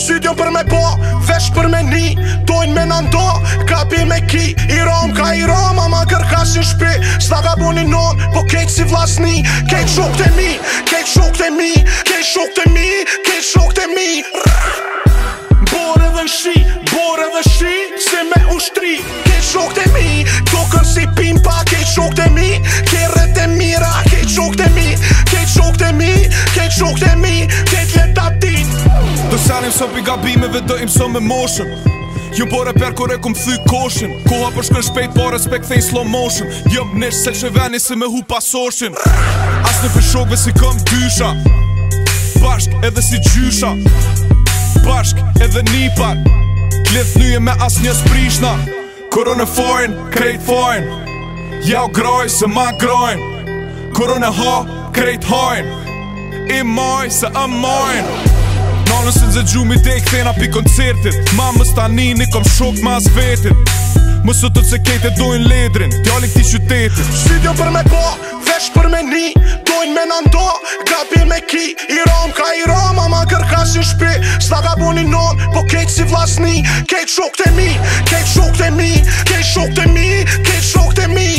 Syt jon për me po, vesh për me ni. Dojnë me nëndo, ka bi me ki. I rom ka i rom, ama kërkasin shpi. S'na ka bu një non, po kejt si vlasni. Kejt shok të mi, kejt shok të mi, kejt shok të mi, kejt shok të mi. Bore dhe nshi, bore dhe shi, se me ushtri. Kejt shok të mi, tokën si pimpa. Kejt shok të mi, kjerët e mira. Kejt shok të mi, kejt shok të mi, kejt shok të mi, kejt leta din. Do sanim së pi gabimeve, do im së me motion. Ju bore per kore kum thy koshin. Koha për shkën shpejt, po respekt thejn slow motion. Jëm nish se që veni si me hu pasoshin. As në për shokve si këm dysha. Bashk edhe si gjysha. Bashk edhe nipar. Lidh nyje me as njës prishna. Korone forin, krejt forin. Ja u groj se ma grojn. Korone ha, krejt hojn. I moj se amojn. Nalën se nëzë gjumi te i këthena pi koncertit. Mamës tani një kom shok ma as vetit. Mësë të se kejte dojnë ledrin, djallin këti qytetit. Syt jon për me po, vesh për me ni. Dojnë me nëndo, gabi me ki. I rom ka i rom, ama kërkasin shpi. S'na ka bu një non, po kejt si vlasni. Kejt shok të mi, kejt shok të mi, kejt shok të mi, kejt shok të mi.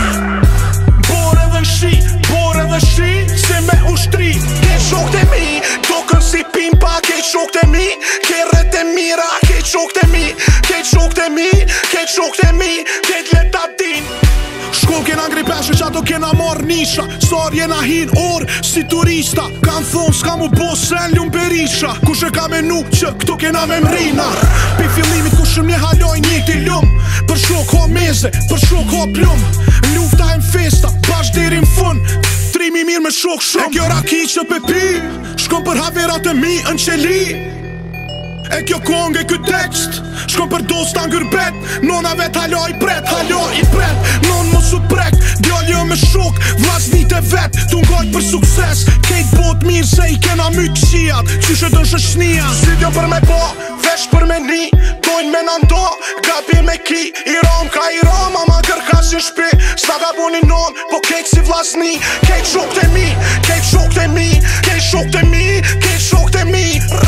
Bore dhe nshi, bore dhe shi, se me ushtri. Kejt shok të mi, tokën si pimpa. Kejt shok të mi, kjerët e mira. Kejt shok të mi, kejt shok të mi, kejt shok të mi, kejt leta din. Shkon kena ngri peshe që ato kena marrë nisha. Sar jena hin orë si turista. Kan thonë s'ka mu bo sen ljum berisha. Kush e ka menu që këto kena me mrina. Pi fillimit kushëm një haloj një ti ljum. Për shok ha meze, për shok ha plum. Lufta e m'festa, bash deri m'fun. Trimi mirë me shok shumë. E kjo raki që pe pi, shkon për haverat e mi në qeli. E kjo kong e kjo tekst, shkon për dosta ngërbet. Nona vet halo i pret, non mos u prek. Djall jo me shok, vllaznit e vet. Tu ngajt për sukses, kejt bot mirë se i kena myt qijat. Qyshe dën shëshnia. Syt jon për me po, vesh për me ni. Dojnë me nëndo, gabi me ki. I rom ka i rom, ama kërkasin shpi. S'na ka bu një non, po kejt si vllazni. Kejt shok të mi, kejt shok të mi, kejt shok të mi, kejt shok të mi.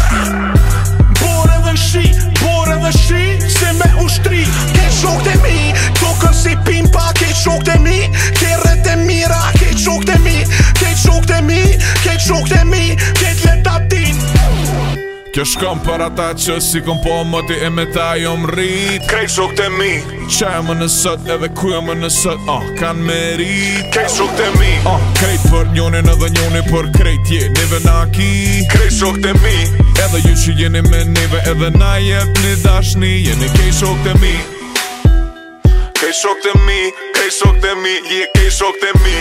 Bore dhe nshi, bore dhe shi, se me ushtri. Kejt shok të mi, tokën si pimpa. Kejt shok të mi, kjerët e mira. Kejt shok të mi, kejt shok të mi, kejt shok të mi, kejt leta din. Kjo shkon për ata që si kom po mëti e me ta jom rrit. Krejt shok të mi, qa e më nësët edhe ku e më nësët kan merit. Krejt shok të mi, krejt për njonin edhe njoni për krejt je neve na ki. Krejt shok të mi, edhe ju që jeni me neve edhe na jep një dashni. Jeni krejt shok të mi. Krejt shok të mi, krejt shok të mi, je krejt shok të mi.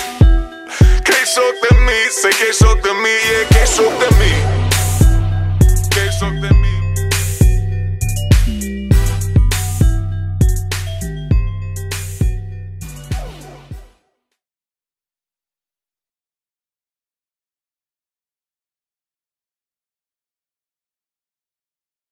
Krejt shok të mi, se krejt shok të mi, je krejt shok të mi. Something